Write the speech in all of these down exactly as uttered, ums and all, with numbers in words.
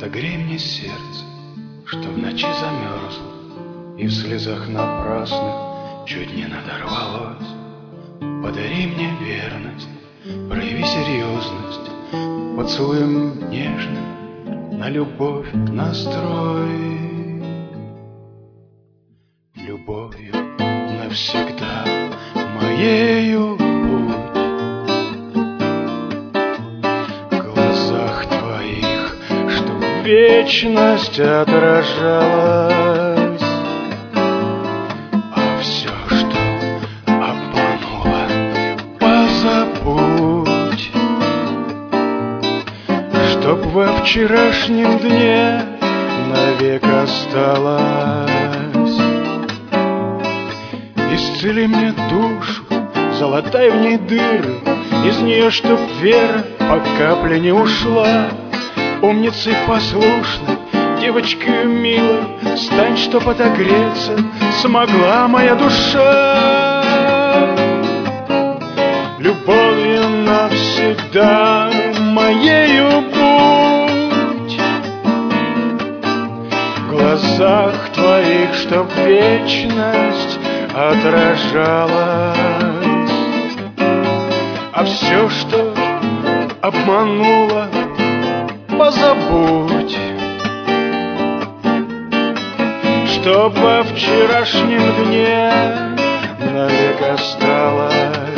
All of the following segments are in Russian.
Согрей мне сердце, что в ночи замерзло и в слезах напрасных чуть не надорвалось. Подари мне верность, прояви серьезность, поцелуем нежным на любовь настрой. Любовью навсегда моею будь. В глазах твоих, что вечность отражалась, а все, что обмануло, позабудь. Чтоб во вчерашнем дне навек осталось. Исцели мне душу, залатай в ней дыры, из нее, чтоб вера по капле не ушла. Умницей послушной, девочкой милой, стань, чтоб отогреться смогла моя душа. Любовью навсегда моею будь. В глазах твоих, чтоб вечность отражалась, а все, что обмануло, позабудь. Чтоб во вчерашнем дне навек осталось.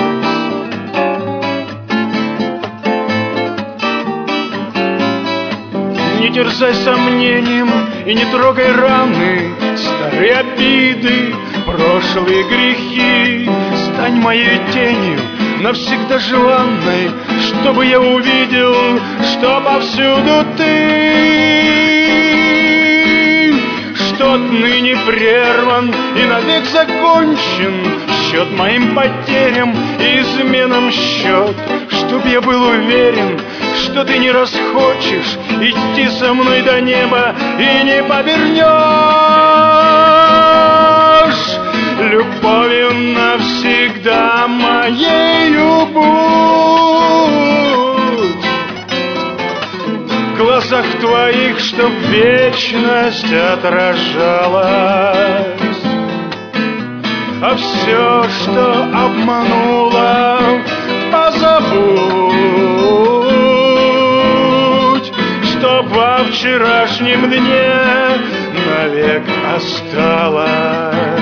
Не терзай сомнением и не трогай раны, старые обиды, прошлые грехи. Стань моей тенью, навсегда желанной, чтобы я увидел, что повсюду ты, что отныне прерван и навек закончен счет моим потерям и изменам счет. Чтоб я был уверен, что ты не расхочешь идти со мной до неба и не повернешь. Любовью навсегда моею будь. В глазах твоих, чтоб вечность отражалась, а все, что обмануло, позабудь. Чтоб во вчерашнем дне навек осталось.